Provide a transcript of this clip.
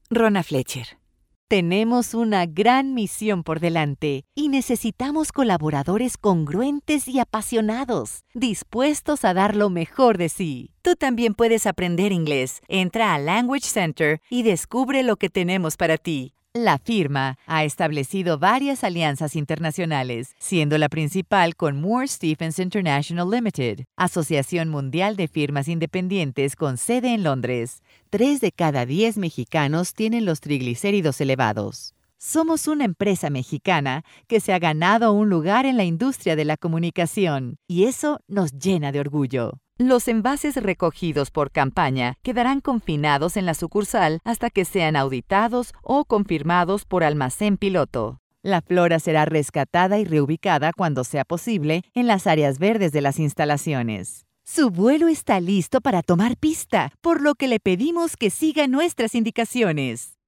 Rona Fletcher. Tenemos una gran misión por delante y necesitamos colaboradores congruentes y apasionados, dispuestos a dar lo mejor de sí. Tú también puedes aprender inglés. Entra a Language Center y descubre lo que tenemos para ti. La firma ha establecido varias alianzas internacionales, siendo la principal con Moore Stephens International Limited, Asociación Mundial de Firmas Independientes con sede en Londres. 3 de cada 10 mexicanos tienen los triglicéridos elevados. Somos una empresa mexicana que se ha ganado un lugar en la industria de la comunicación, y eso nos llena de orgullo. Los envases recogidos por campaña quedarán confinados en la sucursal hasta que sean auditados o confirmados por almacén piloto. La flora será rescatada y reubicada cuando sea posible en las áreas verdes de las instalaciones. Su vuelo está listo para tomar pista, por lo que le pedimos que siga nuestras indicaciones.